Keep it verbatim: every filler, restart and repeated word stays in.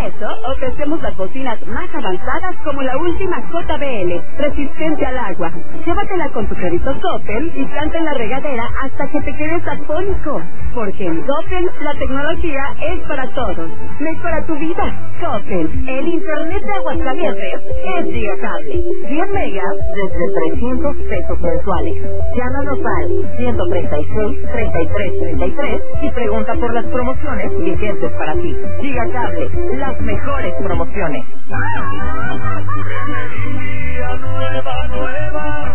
eso, ofrecemos las bocinas más avanzadas como la última J B L, resistente al agua. Llévatela con tu crédito Coppel y planta en la regadera hasta que te quedes afónico. Porque en Coppel la tecnología es para todos. Mejora tu vida. Coppel, el internet de Aguascalientes es Gigacable. diez megas desde trescientos pesos mensuales. Llámanos al ciento treinta y seis, treinta y tres, treinta y tres y pregunta por las promociones vigentes para ti. Gigacable, las mejores promociones. Nueva, nueva.